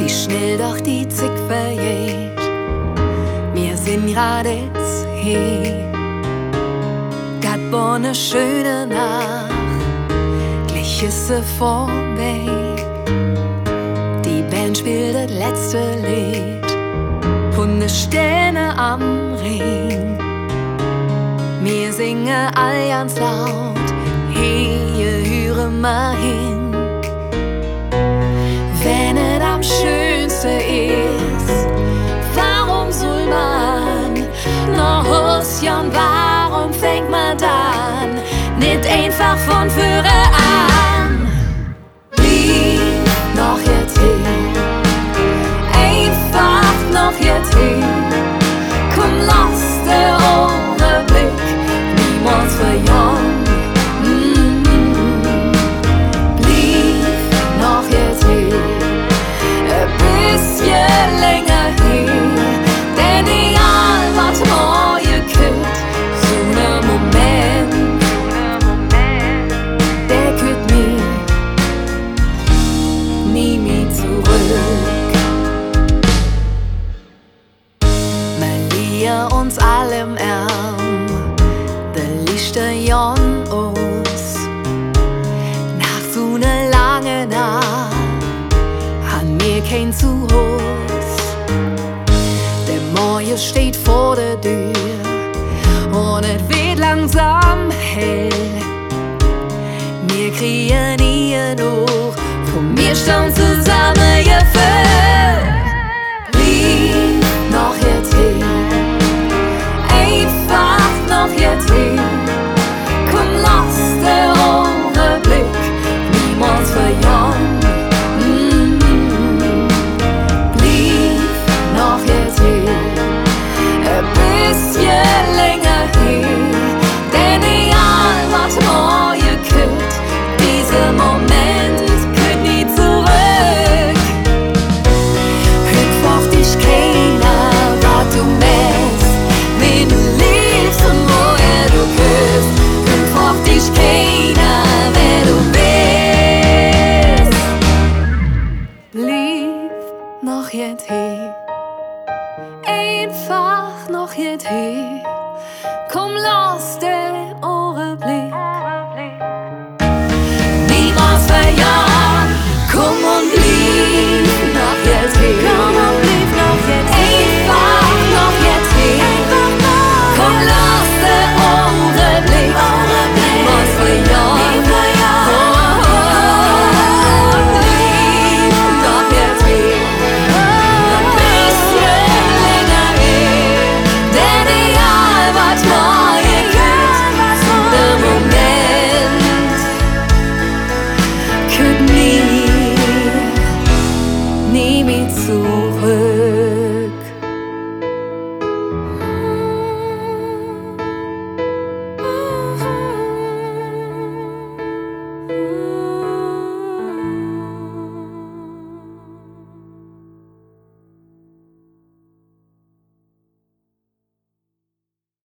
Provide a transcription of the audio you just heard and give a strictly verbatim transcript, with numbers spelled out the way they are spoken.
wie schnell doch die Zeit vergeht. Wir sind grad jetzt hier, dat war ne schöne Nacht, gleich ist sie vorbei. Die Band spielt das letzte Lied und ne Sterne am Ring. Wir singen all ganz laut, hey, ihr höre mal hin. Wenn es am schönsten ist, warum soll man noch Husjan, warum fängt man dann nicht einfach von vorne an? Lieb noch jetzt hin, einfach noch jetzt hin, komm, lass der ohne Blick niemals verjahren. Länger hin, denn egal was morgen kommt, so ne Moment, der kommt nie, nie mehr zurück. Wir liegen uns alle im Arm, der Lichter Jon uns, nach so ne lange Nacht, han mir kein Zuhause. Morgen steht vor der Tür und es wird langsam hell. Wir kriegen nie genug von mir schon zusammen gefällt. Lieb noch jetzt hin, einfach noch jetzt hin, komm, lass der ohne Blick niemals verjahren. Länger hin, denn egal was morgen kommt, dieser Moment kommt nie zurück. Hüpf auf dich keiner, was du machst, wen du liebst und woher du bist. Hüpf auf dich keiner, wer du bist. Lieb noch jetzt hier, einfach noch jetzt hier.